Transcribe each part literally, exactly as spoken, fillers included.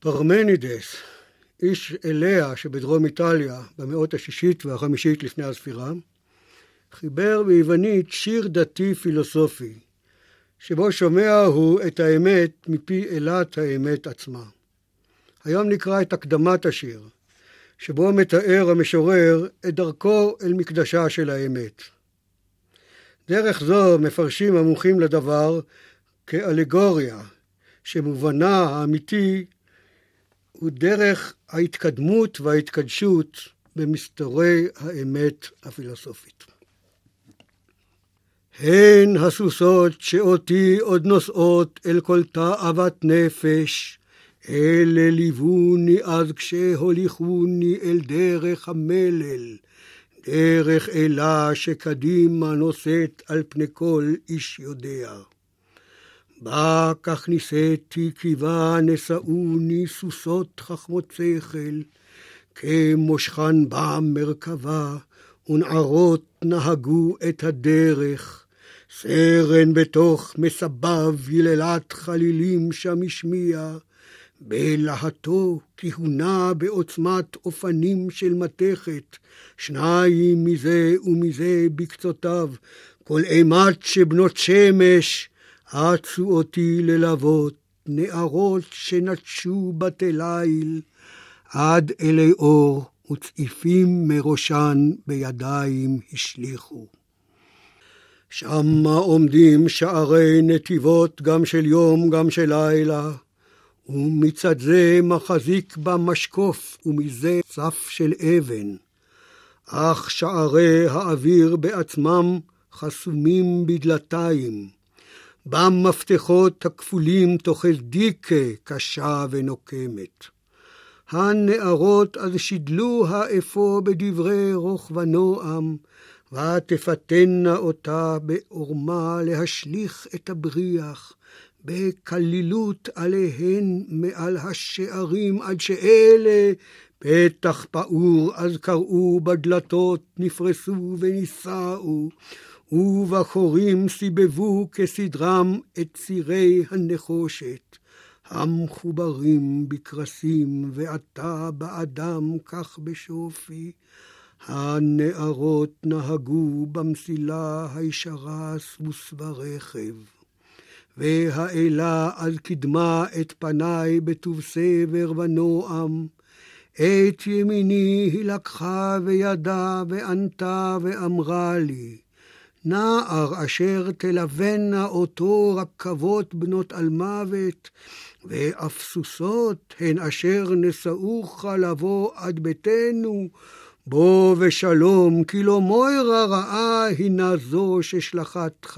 פרמנידס, איש אליה שבדרום איטליה במאות השישית והחמישית לפני הספירה, חיבר ביוונית שיר דתי פילוסופי, שבו שומע הוא את האמת מפי אלת האמת עצמה. היום נקרא את הקדמת השיר, שבו מתאר המשורר את דרכו אל מקדשה של האמת. דרך זו מפרשים המומחים לדבר כאלגוריה, שמובנה האמיתי הוא דרך ההתקדמות וההתקדשות במסתורי האמת הפילוסופית. הן הסוסות שאותי עוד נוסעות אל כל תאוות נפש, אלה ליווני אז כשהוליכוני אל דרך המלל, דרך אלה שקדימה נושאת על פני כל איש יודע. בה כך ניסיתי קיבה נשאוני סוסות חכמות שכל, כמושכן בה מרכבה ונערות נהגו את הדרך, סרן בתוך מסביו יללת חלילים שם השמיע, בלהטו כהונה בעוצמת אופנים של מתכת, שניים מזה ומזה בקצותיו, כל אימת שבנות שמש עצו אותי ללוות, נערות שנטשו בתי ליל, עד אלי אור וצעיפים מראשן בידיים השליחו. שמה עומדים שערי נתיבות גם של יום גם של לילה, ומצד זה מחזיק בה משקוף ומזה צף של אבן, אך שערי האוויר בעצמם חסומים בדלתיים, במפתחות הכפולים תאכל דיקה קשה ונוקמת. הנערות אז שידלו האפוא בדברי רוך ונועם, ותפתנה אותה בעורמה להשליך את הבריח, בקלילות עליהן מעל השערים, עד שאלה פתח פעור אז קראו בדלתות נפרסו ונישאו, ובחורים סיבבו כסדרם את צירי הנחושת, המחוברים בקרסים ועתה באדם כך בשופי. הנערות נהגו במסילה הישרה סוס ורכב, והאלה אז קדמה את פניי בטוב סבר ונועם, את ימיני היא לקחה וידה וענתה ואמרה לי, נער אשר תלווינה אותו רכבות בנות על מוות, ואף סוסות הן אשר נשאוך לבוא עד ביתנו, בוא ושלום, כי לא מוירה רעה הינה זו ששלחתך.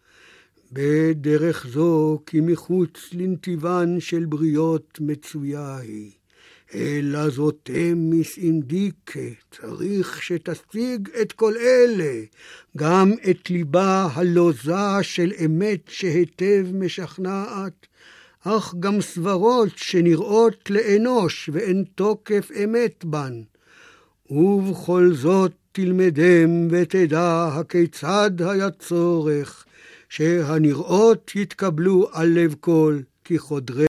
בדרך זו כי מחוץ לנתיבן של בריות מצויה היא, אלא זאת תמיס אינדיקה, צריך שתשיג את כל אלה, גם את ליבה הלוזה של אמת שהיטב משכנעת, אך גם סברות שנראות לאנוש ואין תוקף אמת בן. ובכל זאת תלמדם ותדע הכיצד היה צורך, שהנראות יתקבלו על לב כל, כי חודרי